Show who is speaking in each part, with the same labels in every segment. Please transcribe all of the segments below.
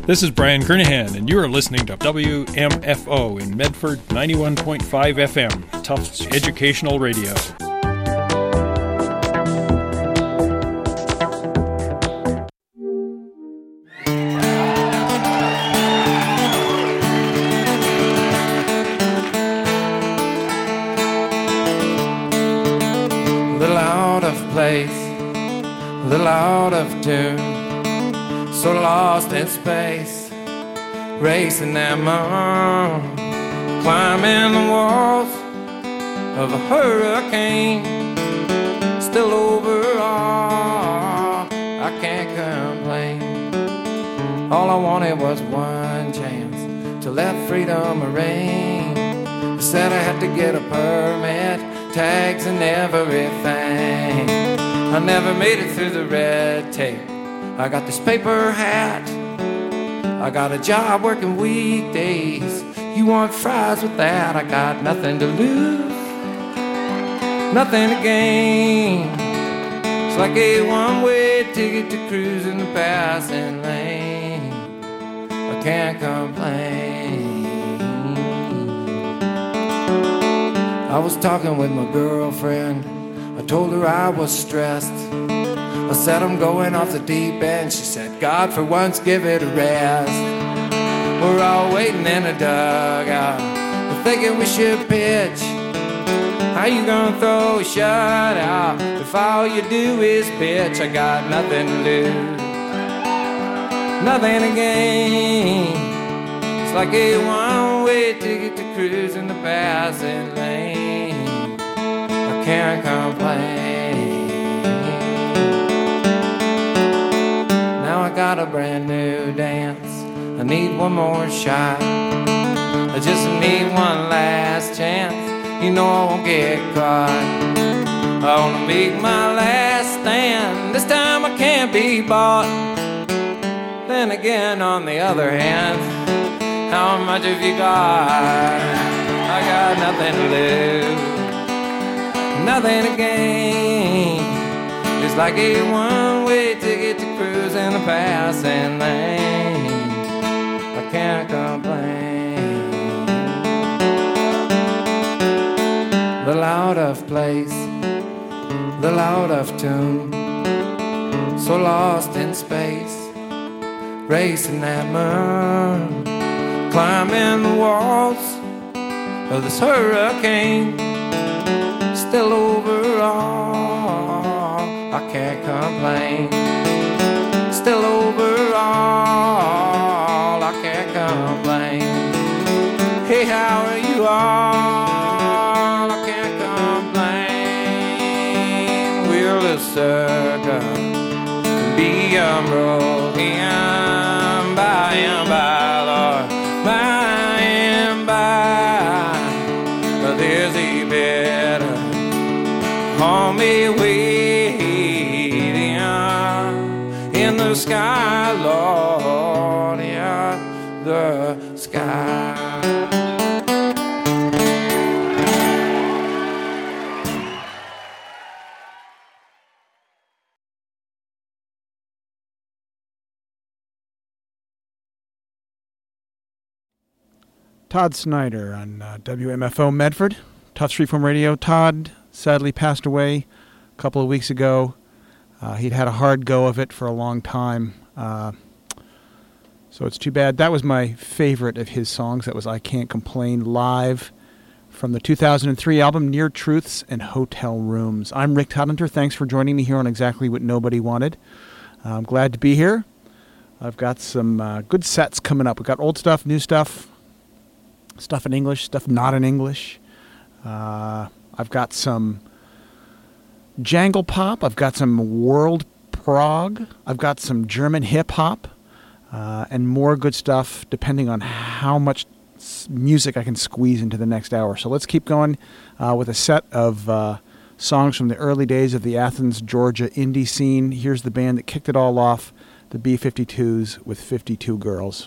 Speaker 1: This is Brian Kernahan, and you are listening to WMFO in Medford 91.5 FM, Tufts Educational Radio.
Speaker 2: Little out of place, little out of tune, so lost in space, racing that moon, climbing the walls of a hurricane. Still overall, I can't complain. All I wanted was one chance to let freedom reign. They said I had to get a permit, tags and everything. I never made it through the red tape. I got this paper hat, I got a job working weekdays. You want fries with that? I got nothing to lose, nothing to gain. It's like a one-way ticket to cruise in the passing lane. I can't complain. I was talking with my girlfriend, I told her I was stressed. I said I'm going off the deep end. She said, God, for once give it a rest. We're all waiting in a dugout, we're thinking we should pitch. How you gonna throw a shutout if all you do is pitch? I got nothing to lose, nothing to gain. It's like a one-way ticket to cruise in the passing lane. I can't complain. I got a brand new dance, I need one more shot. I just need one last chance, you know I won't get caught. I wanna make my last stand, this time I can't be bought. Then again, on the other hand, how much have you got? I got nothing to lose, nothing to gain. It's like a one-way ticket to cruise in the passing lane. I can't complain. Little out of place, little out of tune, so lost in space, racing that moon, climbing the walls of this hurricane. Still overall, I can't complain. Still overall, I can't complain. Hey, how are you all? I can't complain. We'll a circle be unbroken by and by, Lord, by and by. But there's a better homey way in the sky, Lord, in the sky.
Speaker 3: Todd Snyder on WMFO Medford, Tufts Freeform Radio. Todd sadly passed away a couple of weeks ago. He'd had a hard go of it for a long time, so it's too bad. That was my favorite of his songs. That was I Can't Complain, live from the 2003 album Near Truths and Hotel Rooms. I'm Rick Todhunter. Thanks for joining me here on Exactly What Nobody Wanted. I'm glad to be here. I've got some good sets coming up. We've got old stuff, new stuff, stuff in English, stuff not in English. I've got some jangle pop, I've got some world prog, I've got some German hip hop, and more good stuff depending on how much music I can squeeze into the next hour. So let's keep going with a set of songs from the early days of the Athens, Georgia indie scene. Here's the band that kicked it all off, the B-52s with 52 Girls.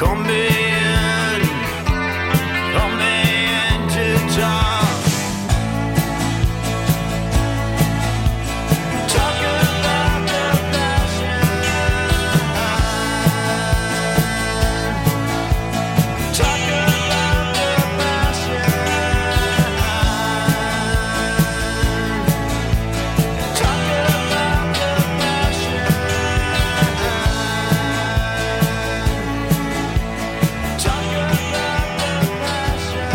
Speaker 4: Come in to talk. Talk about the passion. Talk about the passion. Talk about the passion. Talk about the passion.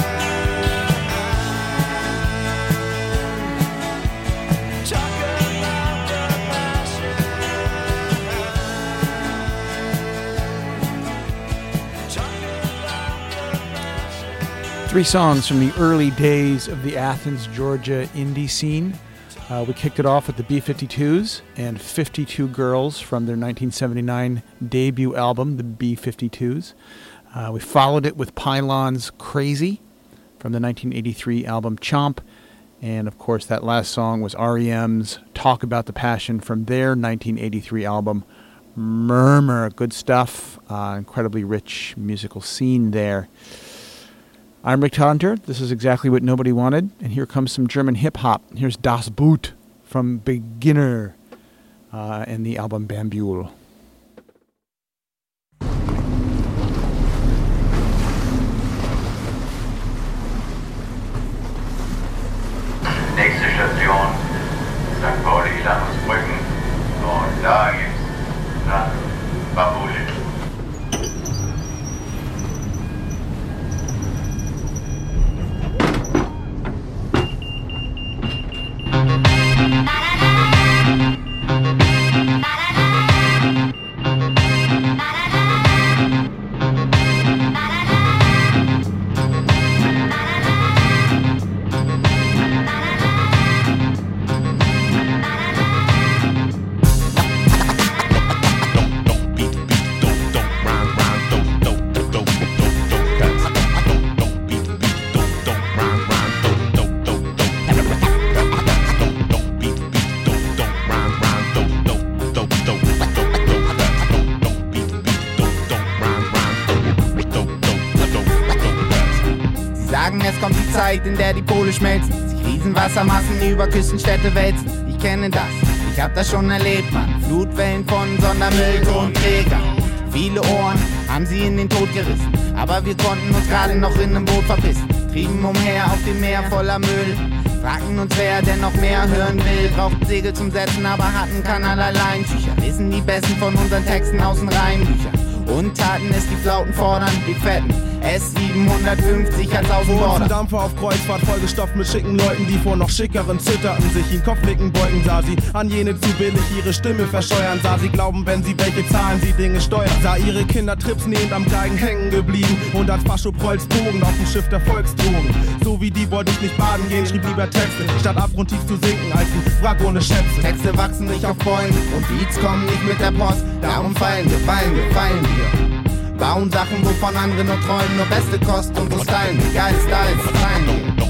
Speaker 4: Talk about the passion.
Speaker 3: 3 songs from the early days of the Athens, Georgia indie scene. We kicked it off with the B-52s and 52 Girls from their 1979 debut album, the B-52s. We followed it with Pylon's Crazy from the 1983 album Chomp. And, of course, that last song was R.E.M's Talk About the Passion from their 1983 album Murmur. Good stuff. Incredibly rich musical scene there. I'm Rick Hunter. This is Exactly What Nobody Wanted. And here comes some German hip-hop. Here's Das Boot from Beginner and the album Bambule.
Speaker 5: Nächste Station, St. Pauli, Landungsbrücken. Und da geht's nach Bambule.
Speaker 6: Es kommt die Zeit, in der die Pole schmelzen, sich Riesenwassermassen über Küstenstädte wälzen. Ich kenne das, ich hab das schon erlebt, Mann. Flutwellen von Sondermüll und Träger. Viele Ohren haben sie in den Tod gerissen, aber wir konnten uns gerade noch in einem Boot verpissen. Trieben umher auf dem Meer voller Müll, fragten uns, wer denn noch mehr hören will. Brauchten Segel zum Setzen, aber hatten keinerlei Leintücher. Lesen die besten von unseren Texten aus den Reihenbüchern und taten es, die Flauten fordern, die Fetten. S750 als Außenborder.
Speaker 7: Dampfer auf Kreuzfahrt, vollgestopft mit schicken Leuten, die vor noch schickeren zitterten, sich in Kopfnicken beugen, sah sie an jene zu billig ihre Stimme verscheuern, sah sie glauben, wenn sie welche zahlen, sie Dinge steuern, sah ihre Kinder tripsnehmend am Geigen hängen geblieben und als Faschoprolls Bogen auf dem Schiff der Volksdrogen. So wie die wollte ich nicht baden gehen, schrieb lieber Texte, statt abgrundtief zu sinken als ein Wrack ohne Schätze.
Speaker 6: Texte wachsen nicht auf Bäumen und Beats kommen nicht mit der Post, darum fallen wir. Bauen Sachen, wovon andere nur träumen, nur beste Kost und so stylen wir. Geile Styles, stylen wir.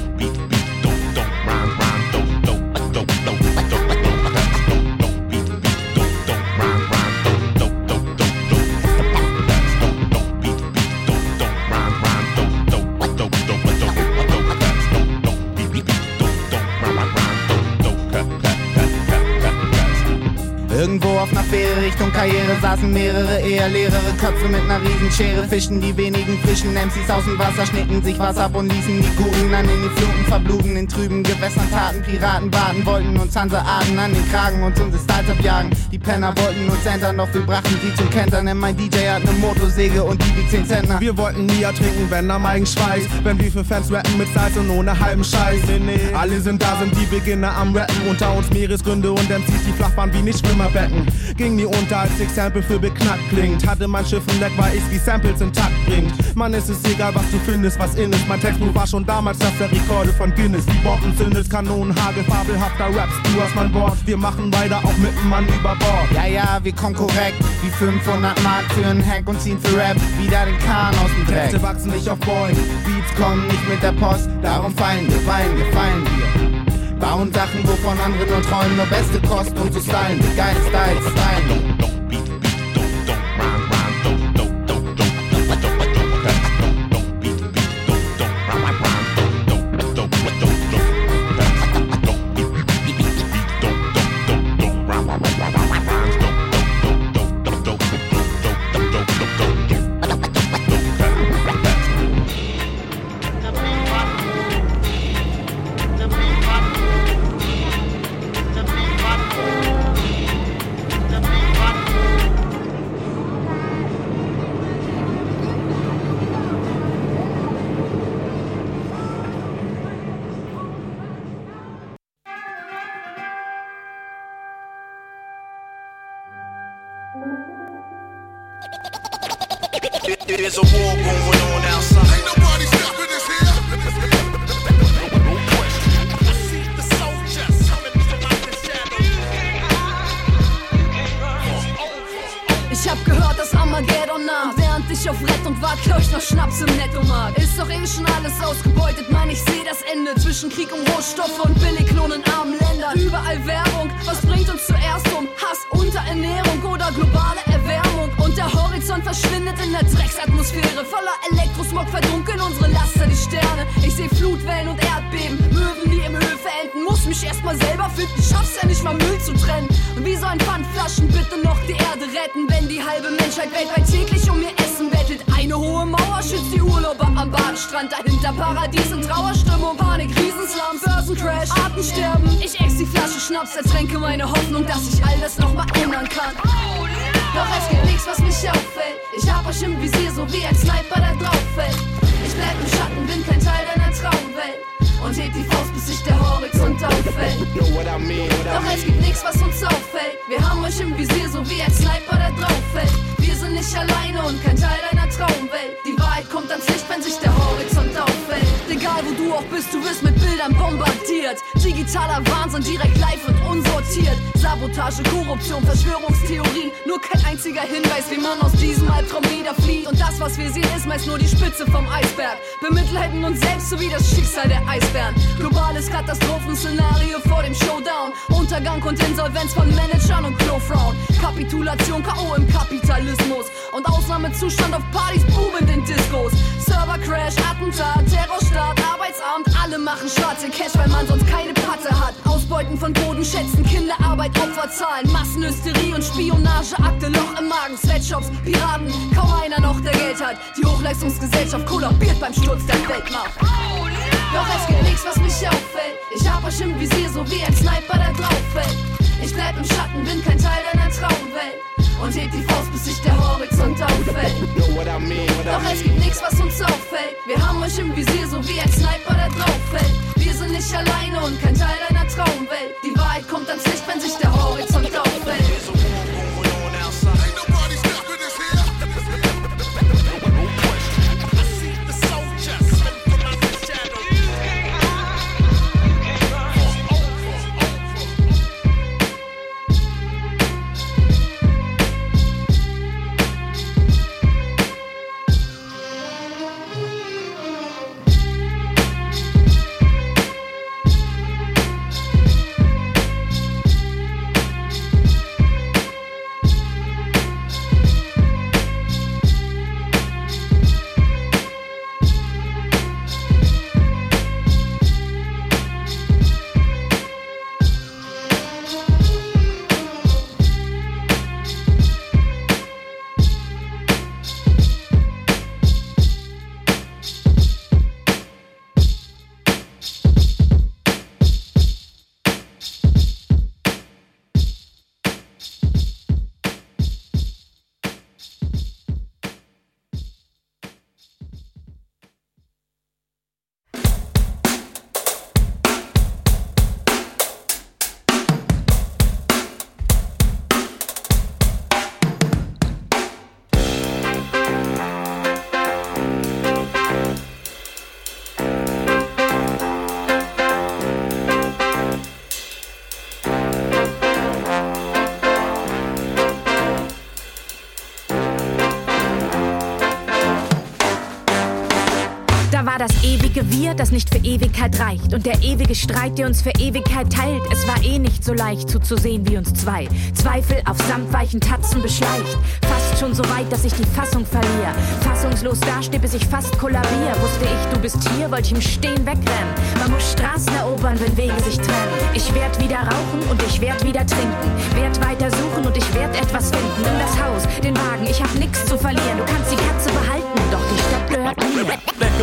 Speaker 6: Irgendwo auf einer Fähre Richtung Karriere saßen mehrere eher leere Köpfe mit einer Riesenschere. Fischen die wenigen frischen MCs aus dem Wasser, schnitten sich was ab und ließen die Guten dann in die Fluten verbluten. In trüben Gewässern taten Piraten baden, wollten uns Hanseaten an den Kragen und unsere Styles abjagen. Die Penner wollten uns entern, doch wir brachten sie zum Kentern, denn mein DJ hat ne Motorsäge und die wiegt 10 Zentner.
Speaker 7: Wir wollten nie ertrinken, wenn am Eigenschweiß, wenn wir für Fans rappen mit Salz und ohne halben Scheiß. Nee. Alle sind da, sind die Beginner am Rappen, unter uns Meeresgründe und MCs, die flach waren wie nicht Schwimmerbecken. Ging nie unter, als ich Sample für beknackt klingt. Hatte mein Schiff ein Leck, weil ich's wie Samples intakt bringt. Mann, es ist egal, was du findest, was in ist. Mein Textbuch war schon damals das der Rekorde von Guinness. Die Bomben zündet, Kanonen, Hagel, fabelhafter Raps. Du hast mein Wort, wir machen weiter auch mit dem Mann über Bord.
Speaker 6: Ja, wir kommen korrekt, wie 500 Mark für einen Hack und ziehen für Rap wieder den Kahn aus dem Dreck.
Speaker 7: Texte wachsen nicht auf Bäumen,
Speaker 6: Beats kommen nicht mit der Post, darum fallen wir. Bauen Sachen, wovon andere nur träumen, nur beste Kost und so stylen wir. Geile Styles, stylen wir.
Speaker 4: There's a war going on outside. Ain't nobody stopping us here. No question. I see the soldiers coming from out the shadows.
Speaker 8: Ich hab gehört, dass Armageddon naht. Während ich auf Rettung war, klaue ich noch Schnaps im Nettomarkt. Ist doch schon alles ausgebeutet, Mann, ich seh das Ende. Zwischen Krieg um Rohstoffe und Billiglohn in armen Ländern. Überall Werbung, was bringt uns zuerst um? Hass, Unterernährung oder globale Erwärmung. Und der Horizont verschwindet in der Drecksatmosphäre. Voller Elektrosmog verdunkeln unsere Laster die Sterne. Ich seh Flutwellen und Erdbeben, Möwen, die im Öl verenden. Muss mich erstmal selber finden, schaff's ja nicht mal Müll zu trennen. Und wie sollen Pfandflaschen bitte noch die Erde retten, wenn die halbe Menschheit weltweit täglich um ihr Essen bettelt? Eine hohe Mauer schützt die Urlauber am Badestrand. Dahinter Paradies in Trauerstimmung, Panik, Riesenslums, Börsencrash, Artensterben. Ich ex die Flasche Schnaps, ertränke meine Hoffnung, dass ich all das noch mal ändern kann. Doch es gibt nichts, was mich auffällt. Ich hab euch im Visier, so wie ein Sniper, der drauf fällt. Ich bleib im Schatten, bin kein Teil deiner Traumwelt. Und heb die Faust, bis sich der Horizont auffällt. Doch es gibt nichts, was uns auffällt. Wir haben euch im Visier, so wie ein Sniper, der drauf fällt. Wir sind nicht alleine und kein Teil deiner Traumwelt. Die Wahrheit kommt ans Licht, wenn sich der Horizont auffällt. Egal wo du auch bist, du wirst mit Bildern bombardiert. Digitaler Wahnsinn, direkt live und unsortiert. Sabotage, Korruption, Verschwörungstheorien. Nur kein einziger Hinweis, wie man aus diesem Albtraum wieder flieht. Und das, was wir sehen, ist meist nur die Spitze vom Eisberg. Bemitleiden uns selbst sowie das Schicksal der Eisbären. Globales Katastrophenszenario vor dem Showdown. Untergang und Insolvenz von Managern und Klofrauen. Kapitulation, K.O. im Kapitalismus. Und Ausnahmezustand auf Partys, boomend in Discos. Servercrash, Attentat, Terrorstaat, Arbeitsamt. Alle machen schwarze Cash, weil man sonst keine Patte hat. Ausbeuten von Bodenschätzen, Kinderarbeit, Opferzahlen. Massenhysterie und Spionage, Akte, Loch im Magen. Sweatshops, Piraten, kaum einer noch, der Geld hat. Die Hochleistungsgesellschaft kollabiert beim Sturz der Weltmacht. Doch es gibt nichts, was mich auffällt. Ich hab euch im Visier, so wie ein Sniper, der drauf fällt. Ich bleib im Schatten, bin kein Teil deiner Traumwelt. Und heb die Faust, bis sich der Horizont auffällt. Doch es gibt nichts, was uns auffällt. Wir haben euch im Visier, so wie ein Sniper, der drauf fällt. Wir sind nicht alleine und kein Teil deiner Traumwelt. Die Wahrheit kommt ans Licht, wenn sich der Horizont auffällt.
Speaker 9: Das ewige Wir, das nicht für Ewigkeit reicht. Und der ewige Streit, der uns für Ewigkeit teilt. Es war eh nicht so leicht zuzusehen wie uns zwei. Zweifel auf samtweichen Tatzen beschleicht. Fast schon so weit, dass ich die Fassung verliere. Fassungslos dastehe, bis ich fast kollabiere. Wusste ich, du bist hier, wollte ich im Stehen wegrennen. Man muss Straßen erobern, wenn Wege sich trennen. Ich werd wieder rauchen und ich werd wieder trinken. Werd weiter suchen und ich werd etwas finden. Nimm das Haus, den Wagen, ich hab nix zu verlieren. Du kannst die Katze behalten, doch die Stadt gehört mir.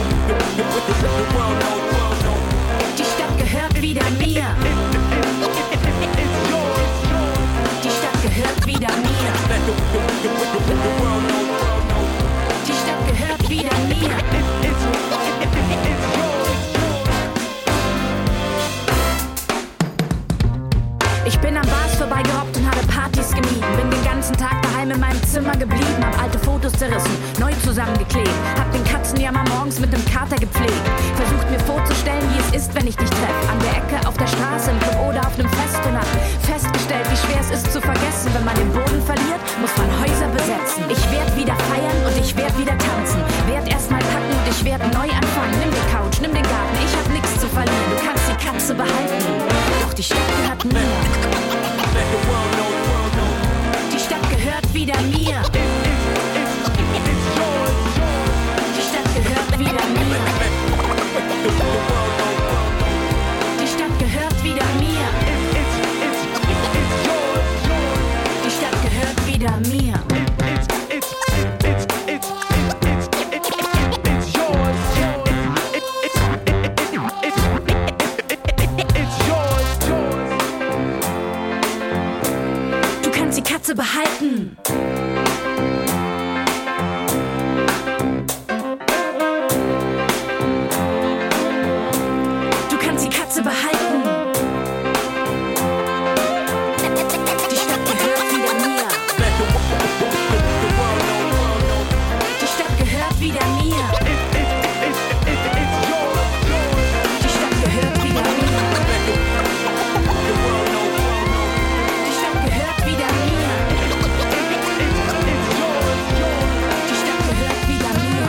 Speaker 9: Die Stadt gehört wieder mir. Die Stadt gehört wieder mir. Die Stadt gehört wieder mir. Ich bin am Bars vorbeigerobbt und habe Partys gemieden. Bin den ganzen Tag daheim in meinem Zimmer geblieben. hab alte Fotos zerrissen, neu zusammengeklebt. Hab den Katzenjammer morgens mit dem Kater gepflegt. Versucht mir vorzustellen, wie es ist, wenn ich dich treff. An der Ecke, auf der Straße, im Club oder auf nem Fest. Und hab festgestellt, wie schwer es ist zu vergessen. Wenn man den Boden verliert, muss man Häuser besetzen. Ich werd wieder feiern und ich werd wieder tanzen. Werd erst mal packen und ich werd neu anfangen. Nimm die Couch, nimm den Garten, ich hab nix zu verlieren. Du kannst die Katze behalten, doch die Stadt gehört mir. Die Stadt gehört wieder mir. Die Stadt gehört wieder mir. Die Stadt gehört wieder mir. Die Stadt gehört wieder mir. Du kannst die Katze behalten. Du kannst die Katze behalten. Die Stadt gehört wieder mir. Die Stadt gehört wieder mir. Die Stadt gehört wieder mir. Die Stadt gehört wieder mir. Die Stadt gehört wieder mir.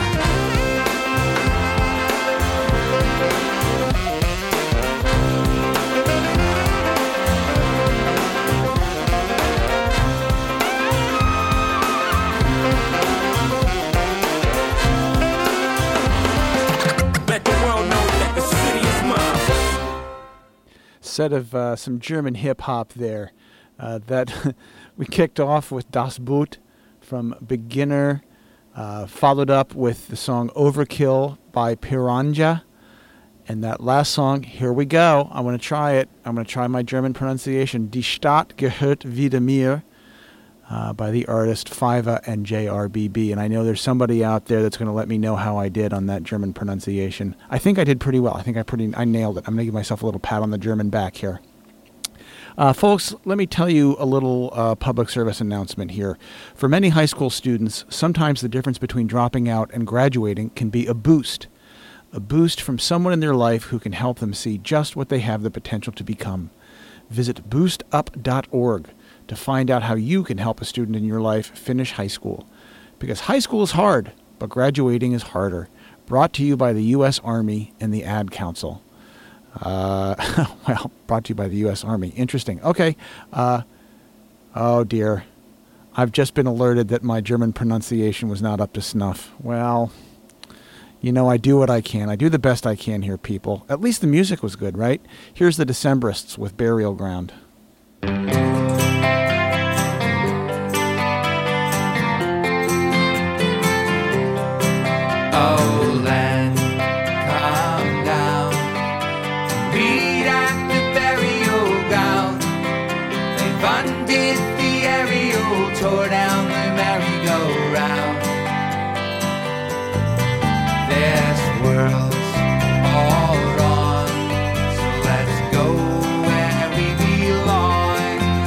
Speaker 4: Let the world know that the city is mine.
Speaker 3: Set of some German hip-hop there. That we kicked off with Das Boot from Beginner, followed up with the song Overkill by Piranha. And that last song, here we go. I'm going to try it. I'm going to try my German pronunciation. Die Stadt gehört wieder mir, by the artist Fiva and JRBB. And I know there's somebody out there that's going to let me know how I did on that German pronunciation. I think I did pretty well. I think I nailed it. I'm going to give myself a little pat on the German back here. Folks, let me tell you a little public service announcement here. For many high school students, sometimes the difference between dropping out and graduating can be a boost. A boost from someone in their life who can help them see just what they have the potential to become. Visit boostup.org to find out how you can help a student in your life finish high school. Because high school is hard, but graduating is harder. Brought to you by the U.S. Army and the Ad Council. Well, brought to you by the U.S. Army. Interesting. Okay. Oh, dear. I've just been alerted that my German pronunciation was not up to snuff. Well, you know, I do what I can. I do the best I can here, people. At least the music was good, right? Here's the Decemberists with Burial Ground.
Speaker 2: Oh, land, come down. Meet at the burial ground. They funded the aerial, tore down the merry-go-round. This world's all wrong, so let's go where we belong.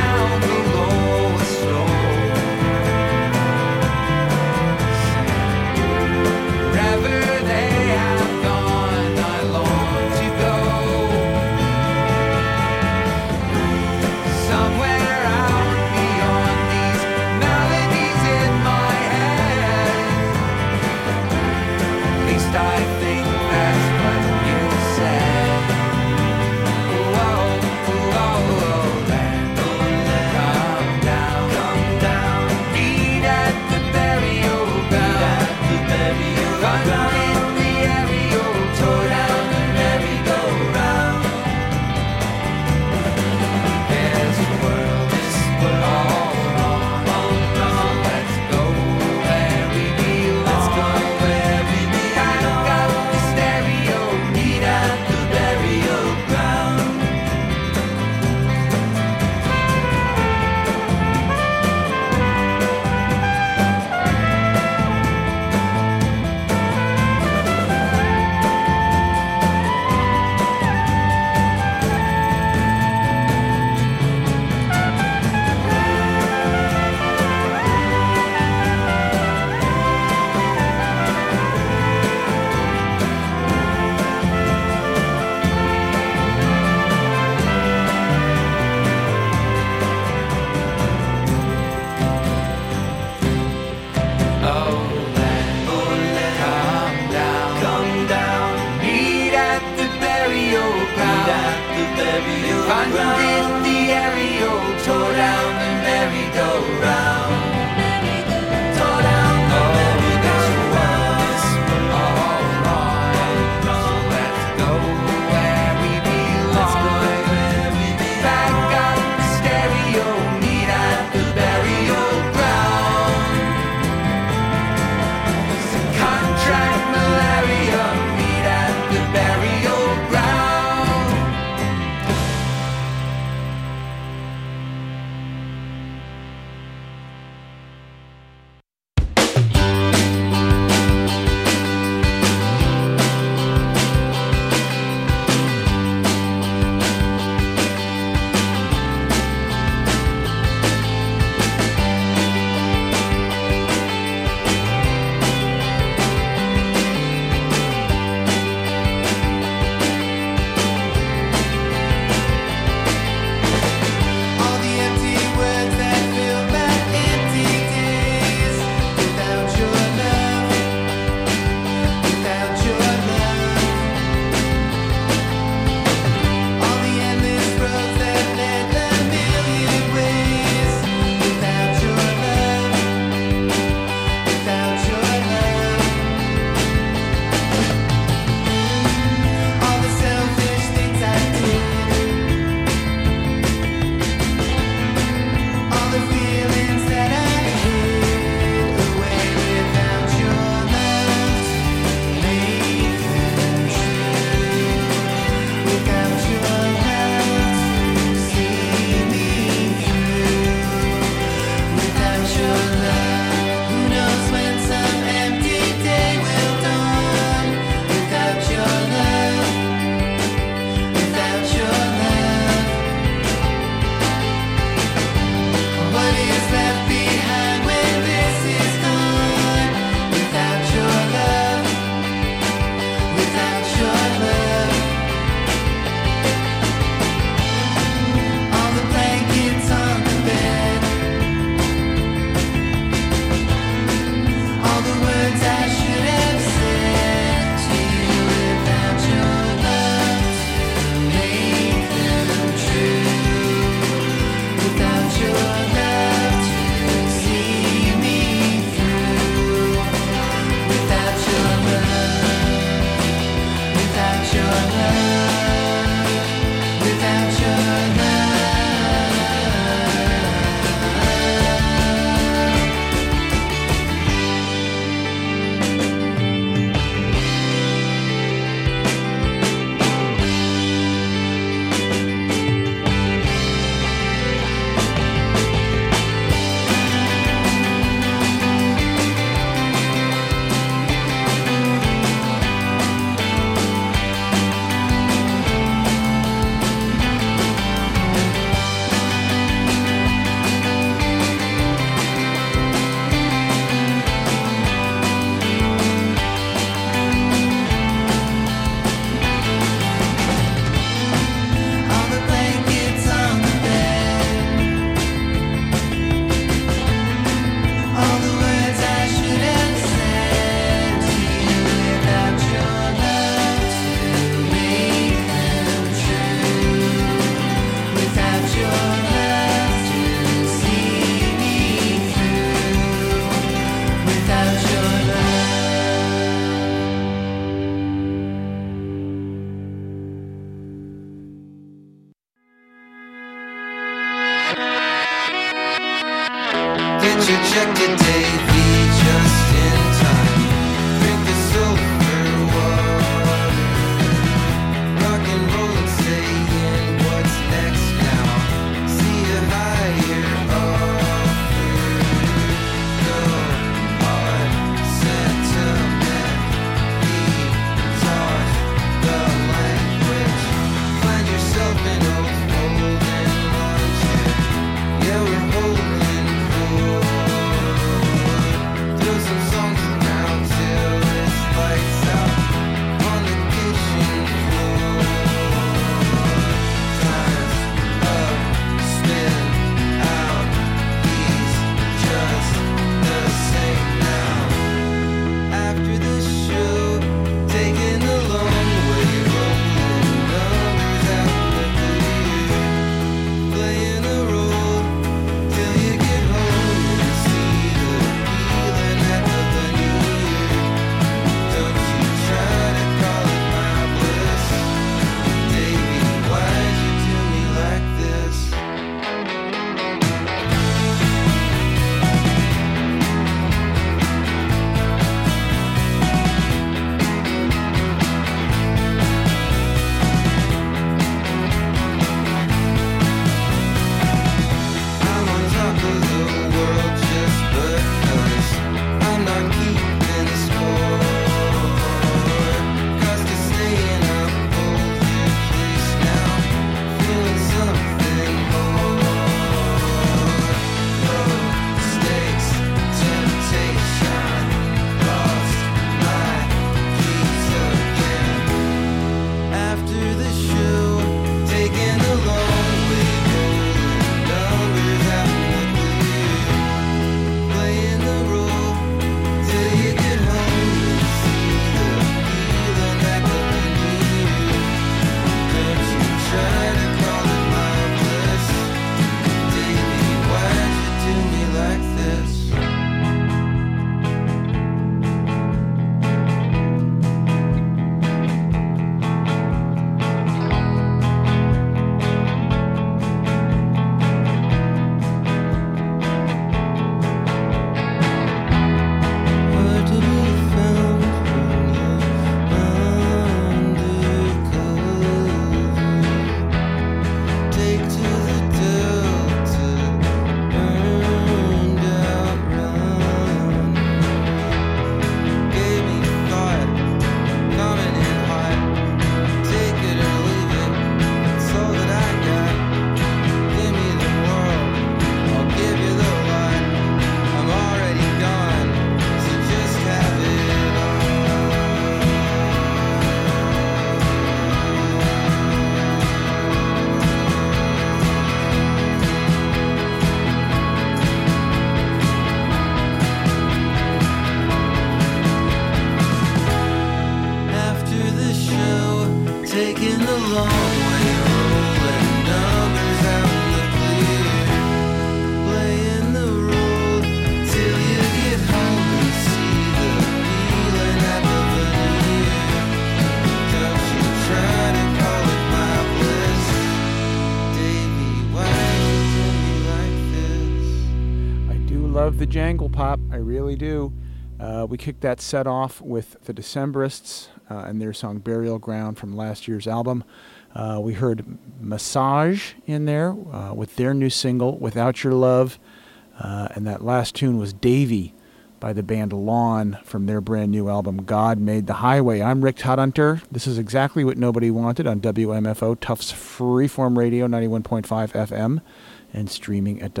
Speaker 3: love the jangle pop. I really do. We kicked that set off with the Decemberists and their song Burial Ground from last year's album. We heard Massage in there with their new single, Without Your Love. And that last tune was Davy by the band Lawn from their brand new album, God Made the Highway. I'm Rick Todhunter. This is exactly what nobody wanted on WMFO, Tufts Freeform Radio, 91.5 FM, and streaming at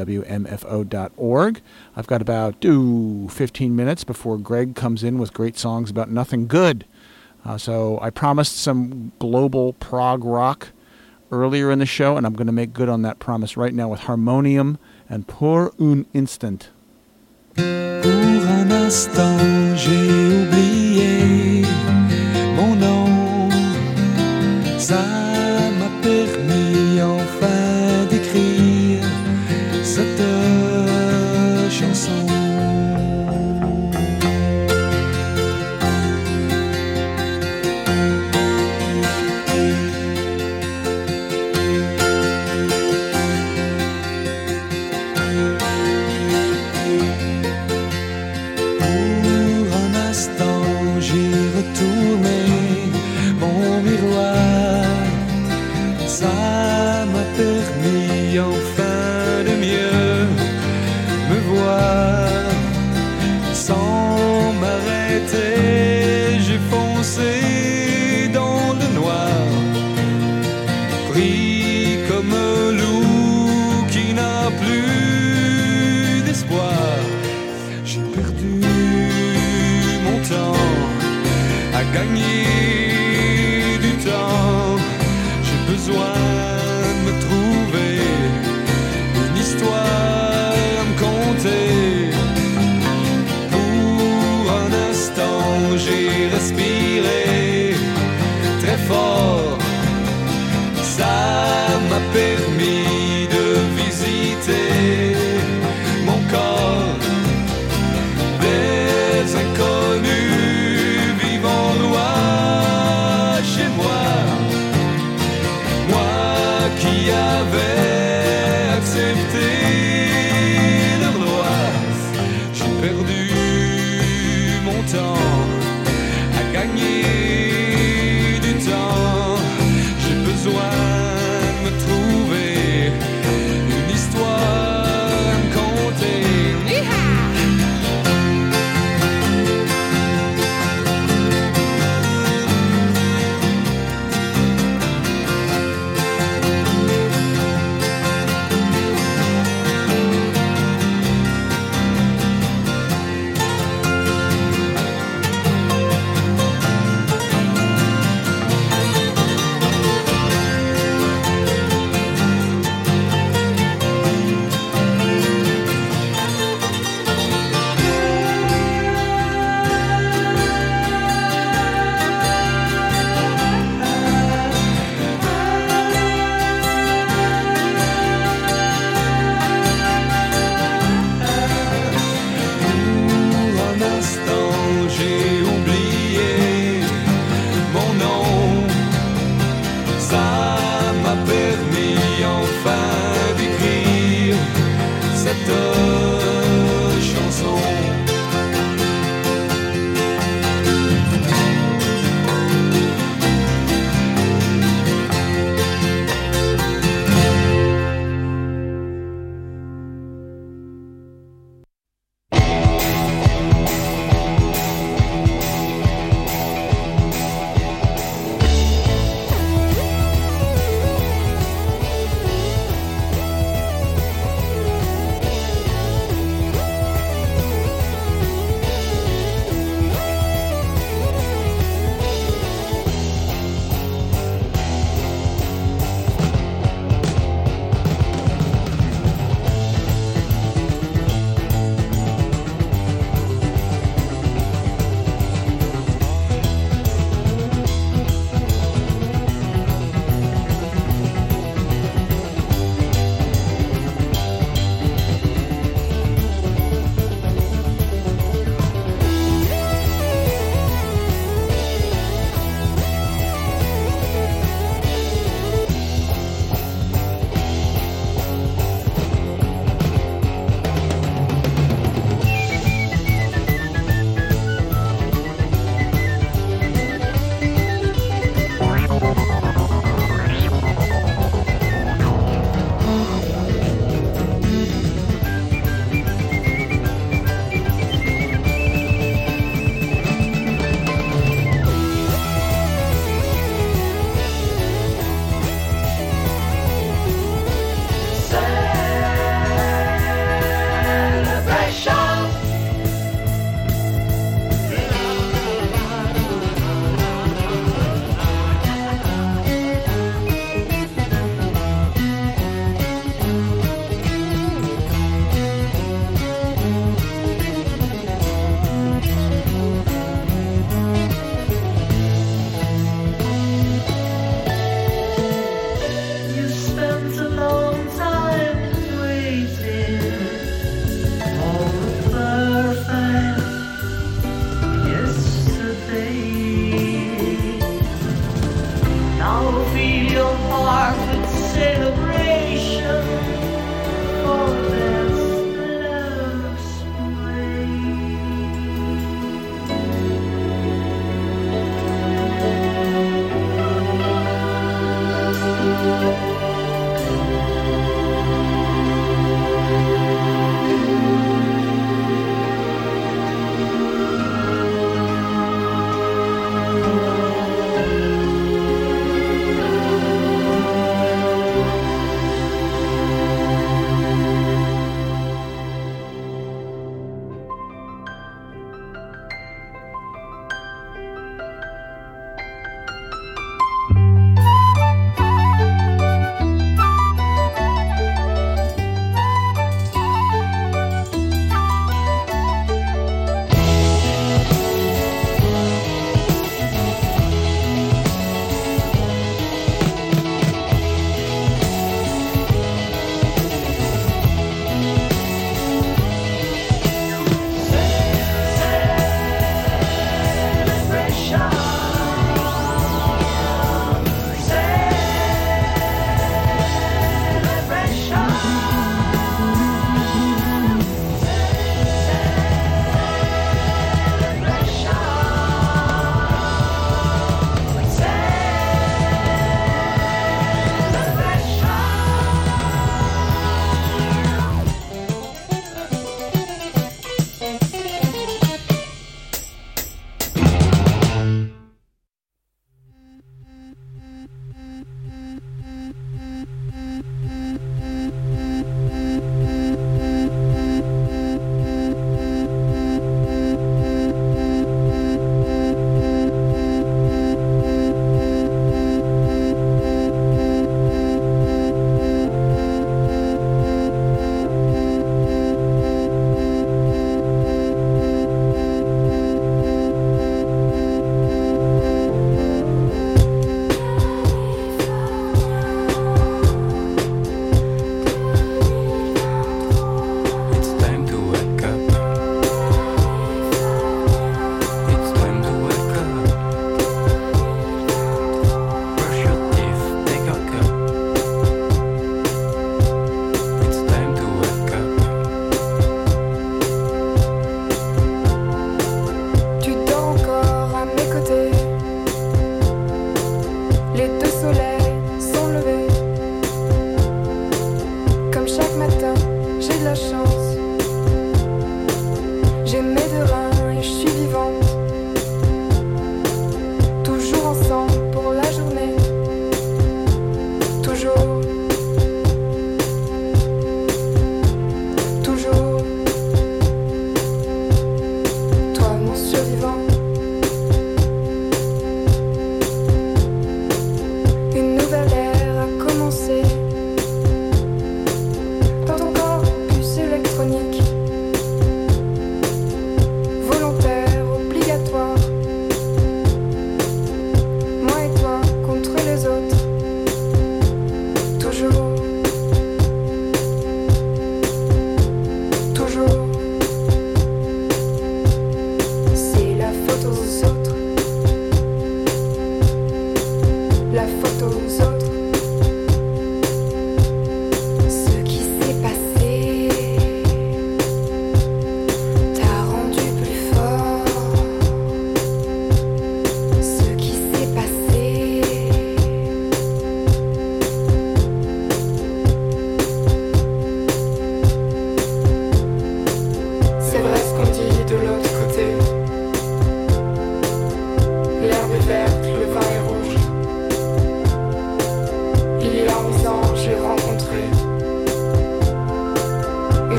Speaker 3: WMFO.org. I've got about 15 minutes before Greg comes in with great songs about nothing good. So I promised some global prog rock earlier in the show, and I'm going to make good on that promise right now with Harmonium and Pour un Instant.
Speaker 10: Pour un instant, j'ai oublié mon nom. Ça m'a permis enfin d'écrire cette chanson. tourner mon miroir. Ça m'a permis enfin de mieux me voir. Sans m'arrêter, j'ai foncé dans le noir, pris comme un loup qui n'a plus d'espoir. J'ai perdu mon temps à gagner du temps. J'ai besoin de me trouver une histoire à me conter. Pour un instant, j'ai respiré très fort. Ça m'a permis de visiter mon corps. Des inconnus vivant loin chez moi. Moi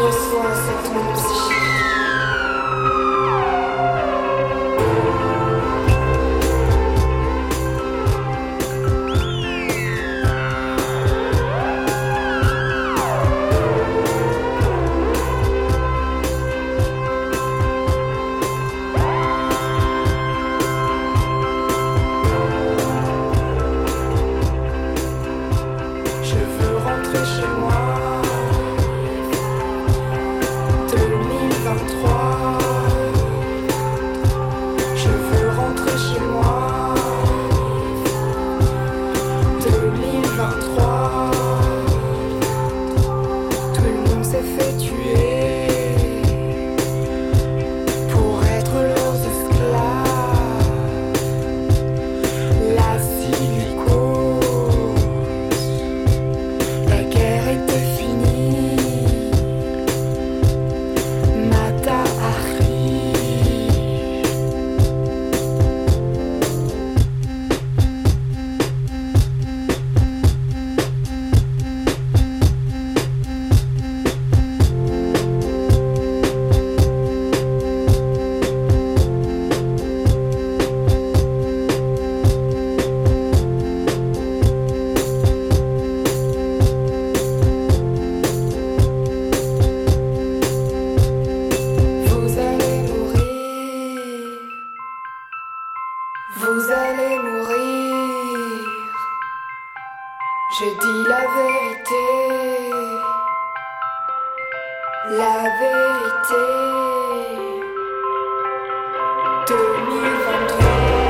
Speaker 11: reçois cette onde psychique. Je veux rentrer chez moi. 2023. Je veux rentrer chez moi. 2023. Tout le monde s'est fait tuer pour être leurs esclaves. La silicose, la guerre était finie. Mata arrive. Vous allez mourir. Vous allez mourir. Je dis la vérité. La vérité. 2023.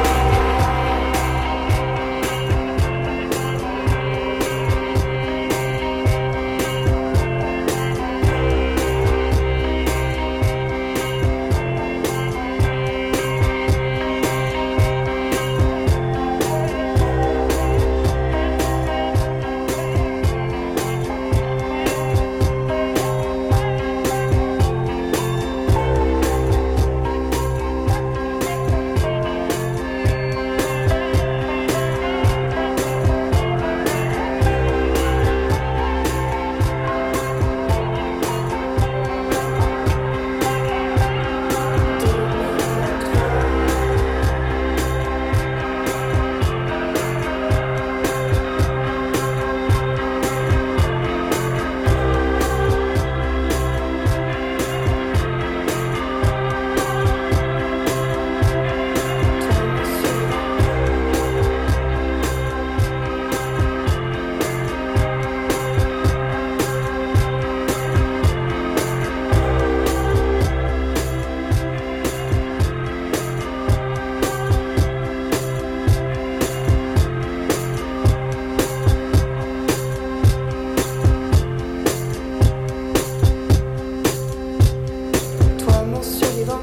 Speaker 11: Toi mon survivant.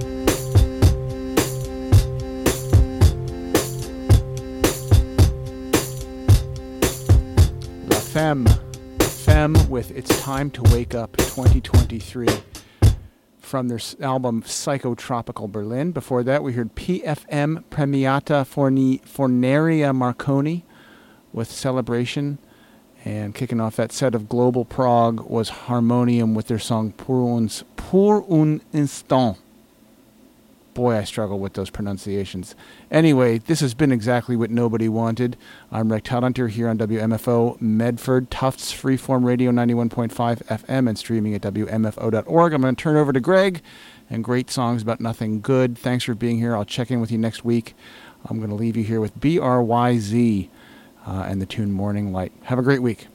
Speaker 3: La Femme. Femme with It's Time to Wake Up 2023 from their album Psychotropical Berlin. Before that, we heard PFM Premiata Forneria Marconi with Celebration. And kicking off that set of Global Prog was Harmonium with their song Pour un Instant. Boy, I struggle with those pronunciations. Anyway, this has been exactly what nobody wanted. I'm Rick Hunter here on WMFO Medford, Tufts Freeform Radio 91.5 FM and streaming at WMFO.org. I'm going to turn over to Greg and great songs about nothing good. Thanks for being here. I'll check in with you next week. I'm going to leave you here with BRYZ and the tune Morning Light. Have a great week.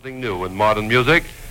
Speaker 12: something new in modern music.